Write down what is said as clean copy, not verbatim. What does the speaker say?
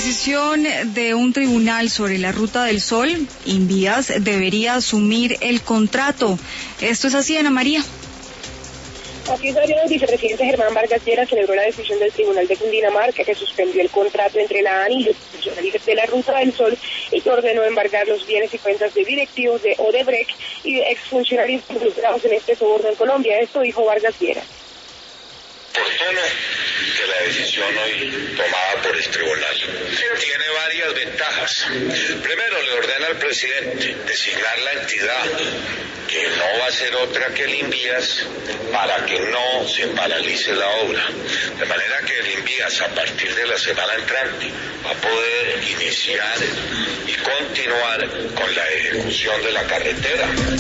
decisión de un tribunal sobre la Ruta del Sol, Invías debería asumir el contrato. ¿Esto es así, Ana María? Así es, el vicepresidente Germán Vargas Lleras celebró la decisión del Tribunal de Cundinamarca que suspendió el contrato entre la ANI y los funcionarios de la Ruta del Sol y que ordenó embargar los bienes y cuentas de directivos de Odebrecht y de exfuncionarios involucrados en este soborno en Colombia. Esto dijo Vargas Lleras. Oportuno que la decisión hoy tomada por el tribunal tiene varias ventajas. Primero, le ordena al presidente designar la entidad, que no va a ser otra que el Invías, para que no se paralice la obra. De manera que el Invías, a partir de la semana entrante, va a poder iniciar y continuar con la ejecución de la carretera.